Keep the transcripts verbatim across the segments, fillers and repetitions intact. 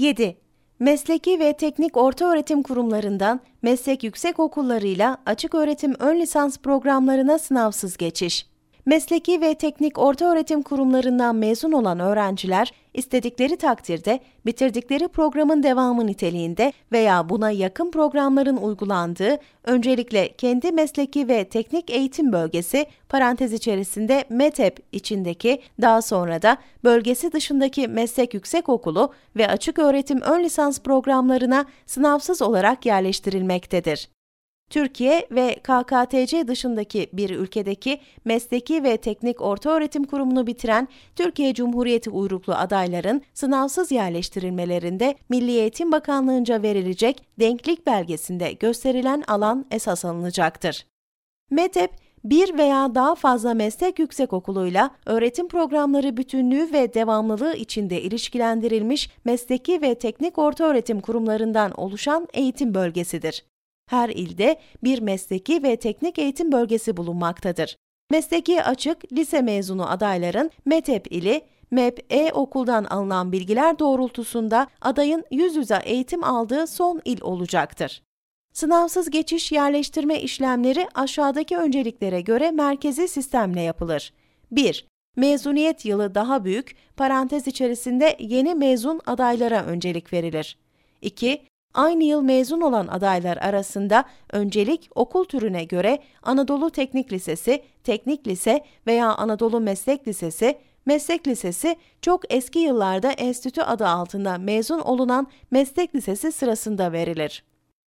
yedi. Mesleki ve teknik ortaöğretim kurumlarından meslek yüksekokullarıyla açıköğretim ön lisans programlarına sınavsız geçiş. Mesleki ve teknik ortaöğretim kurumlarından mezun olan öğrenciler, istedikleri takdirde bitirdikleri programın devamı niteliğinde veya buna yakın programların uygulandığı, öncelikle kendi mesleki ve teknik eğitim bölgesi parantez içerisinde METEP içindeki, daha sonra da bölgesi dışındaki meslek yüksekokulu ve açıköğretim ön lisans programlarına sınavsız olarak yerleştirilmektedir. Türkiye ve K K T C dışındaki bir ülkedeki mesleki ve teknik ortaöğretim kurumunu bitiren Türkiye Cumhuriyeti uyruklu adayların sınavsız yerleştirilmelerinde Milli Eğitim Bakanlığı'nca verilecek denklik belgesinde gösterilen alan esas alınacaktır. METEP, bir veya daha fazla meslek yüksekokuluyla öğretim programları bütünlüğü ve devamlılığı içinde ilişkilendirilmiş mesleki ve teknik ortaöğretim kurumlarından oluşan eğitim bölgesidir. Her ilde bir mesleki ve teknik eğitim bölgesi bulunmaktadır. Mesleki açık lise mezunu adayların METEP ili, MEP e-okuldan alınan bilgiler doğrultusunda adayın yüz yüze eğitim aldığı son il olacaktır. Sınavsız geçiş yerleştirme işlemleri aşağıdaki önceliklere göre merkezi sistemle yapılır. bir. Mezuniyet yılı daha büyük, parantez içerisinde yeni mezun adaylara öncelik verilir. iki. Aynı yıl mezun olan adaylar arasında öncelik okul türüne göre Anadolu Teknik Lisesi, Teknik Lise veya Anadolu Meslek Lisesi, Meslek Lisesi çok eski yıllarda enstitü adı altında mezun olunan meslek lisesi sırasında verilir.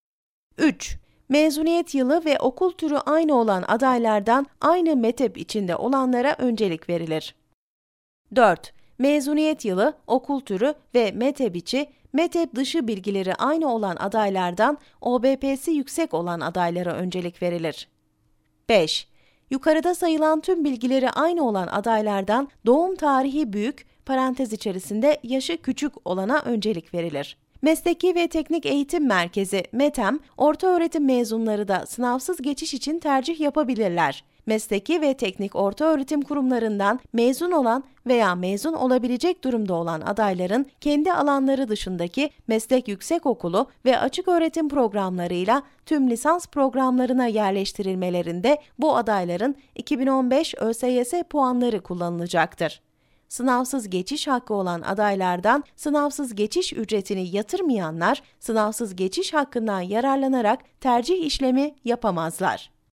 üç. Mezuniyet yılı ve okul türü aynı olan adaylardan aynı METEP içinde olanlara öncelik verilir. dört. Mezuniyet yılı, okul türü ve METEP içi, METEP dışı bilgileri aynı olan adaylardan O B P'si yüksek olan adaylara öncelik verilir. beş. Yukarıda sayılan tüm bilgileri aynı olan adaylardan doğum tarihi büyük, parantez içerisinde yaşı küçük olana öncelik verilir. Mesleki ve Teknik Eğitim Merkezi METEM, ortaöğretim mezunları da sınavsız geçiş için tercih yapabilirler. Mesleki ve teknik ortaöğretim kurumlarından mezun olan veya mezun olabilecek durumda olan adayların kendi alanları dışındaki meslek yüksekokulu ve açıköğretim programlarıyla tüm lisans programlarına yerleştirilmelerinde bu adayların iki bin on beş Ö S Y S puanları kullanılacaktır. Sınavsız geçiş hakkı olan adaylardan sınavsız geçiş ücretini yatırmayanlar, sınavsız geçiş hakkından yararlanarak tercih işlemi yapamazlar.